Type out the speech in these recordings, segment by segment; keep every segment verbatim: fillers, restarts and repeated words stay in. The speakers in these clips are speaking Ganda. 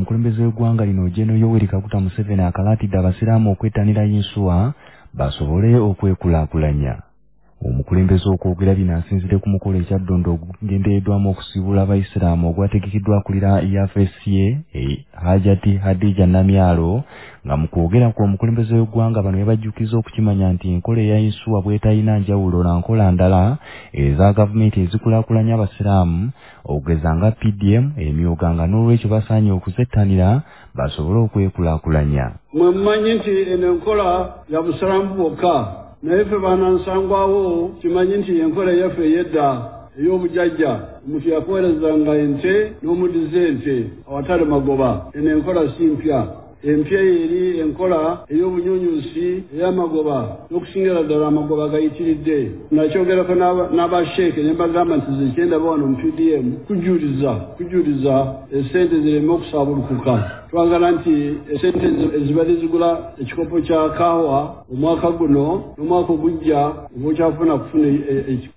omukulembeze w'eggwanga lino General Yoweri Kaguta Museveni akalaatidde abasiraamu okwettanira yinsuwa basobole okwekulaakulanya. Omukulembeze okwogera bino asinzidde ku mukolo ekyaddondo ogugendereddwamu okusibula abayisiraamu ogwategekeddwa akulira yafesiye Hajati Hadija Namyalo nga mu kwogera ku omukulembeze w'eggwanga bano yabajjukiza okukimanya nti enkola eya yinsuwa bw'etalina njawulo na nkola ndala eza gavumenti ezikulaakulanya abasiraamu okugeza nga P D M emyoga nga n'olwekyo basaanye okuzettanira basobole okwekulaakulanya. Mwe mmanyi nti eno enkola ya busiraamu bwokka naye ffe banansangwawo kimanyi nti enkola yaffe ey'edda ey'obujjajja omuntu yakuweerezanga ente n'omudiza ente awatali magoba. Eno enkola si mpya. Empya eri enkola ey'obunyunyusi ey'amagoba n'okusingira ddala amagoba gayitiridde. Nakyogerako n'abasheeke ne mbagamba nti ze kyendaba wano mu P D M kujuliza kujuliza esente zireme okusaabulukuka. Twagala nti esente ezibadde zigula ekikopo kya kaawa omwaka guno n'omwaka ogujja oba okyafuna kufuna ekikopo.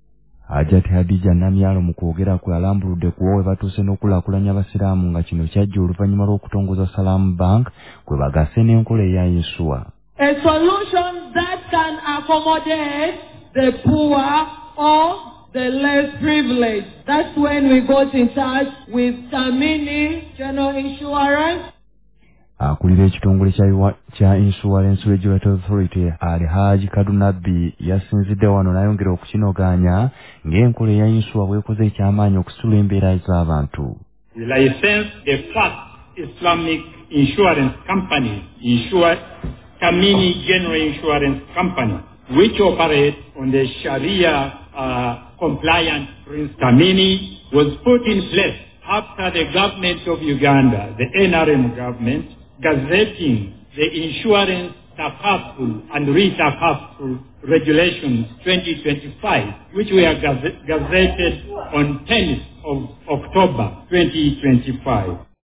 Hajati Hadija Namyalo mu kwogera kwe alambuludde ku we batuuse n'okulaakulanya abasiraamu nga kino kyajja oluvannyuma lw'okutongoza Salaam Bank kwe bagase n'enkola eya yinsuwa. A solution that can accommodate the poor or the less privileged. That's when we got in touch with Tamini General Insurance. Akulira ekitongole kya Insurance Regulatory Authority Alhaji Kadunabbi yasinzidde wano n'ayongera okukinoganya ng'enkola eya yinsuwa bw'ekoze eky'amaanyi okusula embeera z'abantu. The license, the first Islamic insurance company, insure Tamini General Insurance Company, which operates on the Sharia uh, compliant principle. Tamini was put in place after the government of Uganda, the N R M government, gazetting the insurance takaful and re-takaful regulations twenty twenty-five, which were gazetted on tenth of October twenty twenty-five.